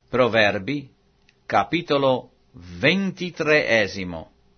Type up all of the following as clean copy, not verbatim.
Proverbi, capitolo 23.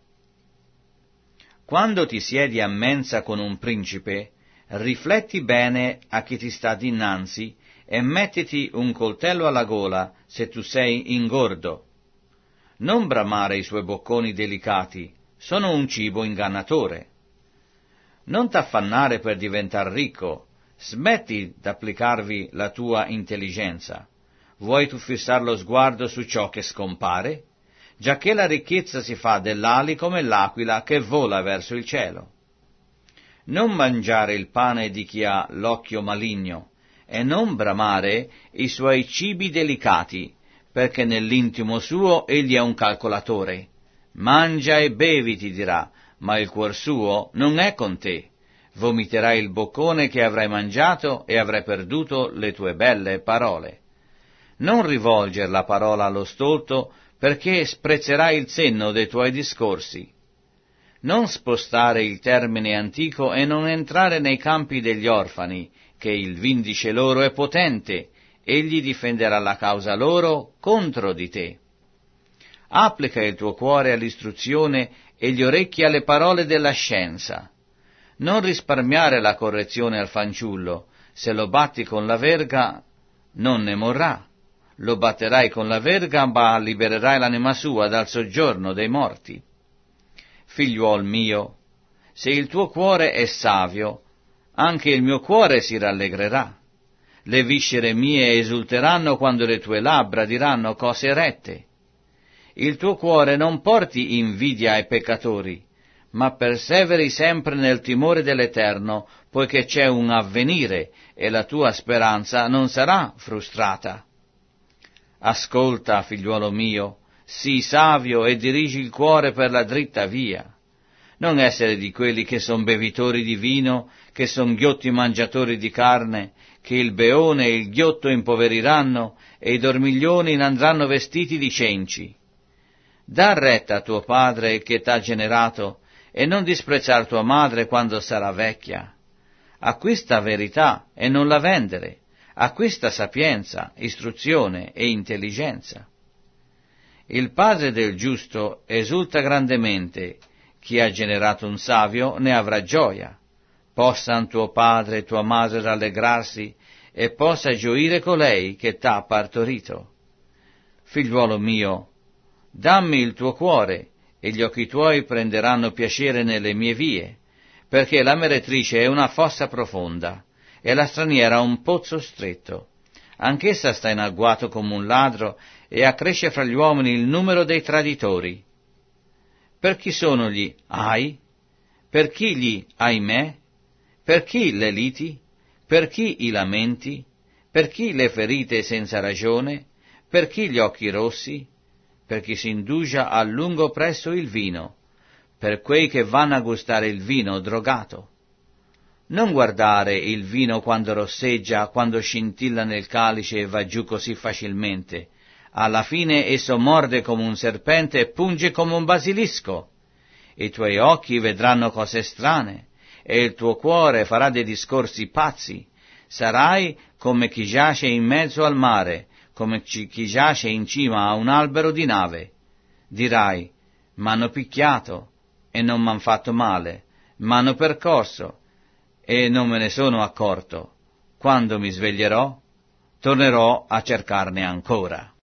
Quando ti siedi a mensa con un principe, rifletti bene a chi ti sta dinanzi e mettiti un coltello alla gola se tu sei ingordo. Non bramare i suoi bocconi delicati, sono un cibo ingannatore. Non t'affannare per diventar ricco, smetti d'applicarvi la tua intelligenza. Vuoi tu fissar lo sguardo su ciò che scompare? Giacché la ricchezza si fa dell'ali come l'aquila che vola verso il cielo. Non mangiare il pane di chi ha l'occhio maligno, e non bramare i suoi cibi delicati, perché nell'intimo suo egli è un calcolatore. Mangia e bevi, ti dirà, ma il cuor suo non è con te. Vomiterai il boccone che avrai mangiato e avrai perduto le tue belle parole. Non rivolger la parola allo stolto, perché sprezzerai il senno dei tuoi discorsi. Non spostare il termine antico e non entrare nei campi degli orfani, che il vindice loro è potente, egli difenderà la causa loro contro di te. Applica il tuo cuore all'istruzione e gli orecchi alle parole della scienza. Non risparmiare la correzione al fanciullo, se lo batti con la verga non ne morrà. Lo batterai con la verga, ma libererai l'anima sua dal soggiorno dei morti. Figliuol mio, se il tuo cuore è savio, anche il mio cuore si rallegrerà. Le viscere mie esulteranno quando le tue labbra diranno cose rette. Il tuo cuore non porti invidia ai peccatori, ma perseveri sempre nel timore dell'Eterno, poiché c'è un avvenire e la tua speranza non sarà frustrata. Ascolta, figliuolo mio, sii savio e dirigi il cuore per la dritta via. Non essere di quelli che son bevitori di vino, che son ghiotti mangiatori di carne, che il beone e il ghiotto impoveriranno e i dormiglioni andranno vestiti di cenci. Da retta a tuo padre che t'ha generato e non disprezzar tua madre quando sarà vecchia. Acquista verità e non la vendere. Acquista sapienza, istruzione e intelligenza. Il padre del giusto esulta grandemente, chi ha generato un savio ne avrà gioia. Possan tuo padre e tua madre rallegrarsi, e possa gioire colei che t'ha partorito. Figliuolo mio, dammi il tuo cuore, e gli occhi tuoi prenderanno piacere nelle mie vie, perché la meretrice è una fossa profonda, e la straniera un pozzo stretto. Anch'essa sta in agguato come un ladro, e accresce fra gli uomini il numero dei traditori. Per chi sono gli ai? Per chi gli ahimè? Per chi le liti? Per chi i lamenti? Per chi le ferite senza ragione? Per chi gli occhi rossi? Per chi si indugia a lungo presso il vino? Per quei che vanno a gustare il vino drogato? Non guardare il vino quando rosseggia, quando scintilla nel calice e va giù così facilmente. Alla fine esso morde come un serpente e punge come un basilisco. I tuoi occhi vedranno cose strane, e il tuo cuore farà dei discorsi pazzi. Sarai come chi giace in mezzo al mare, come chi giace in cima a un albero di nave. Dirai, m'hanno picchiato, e non m'han fatto male, m'hanno percorso, e non me ne sono accorto. Quando mi sveglierò, tornerò a cercarne ancora.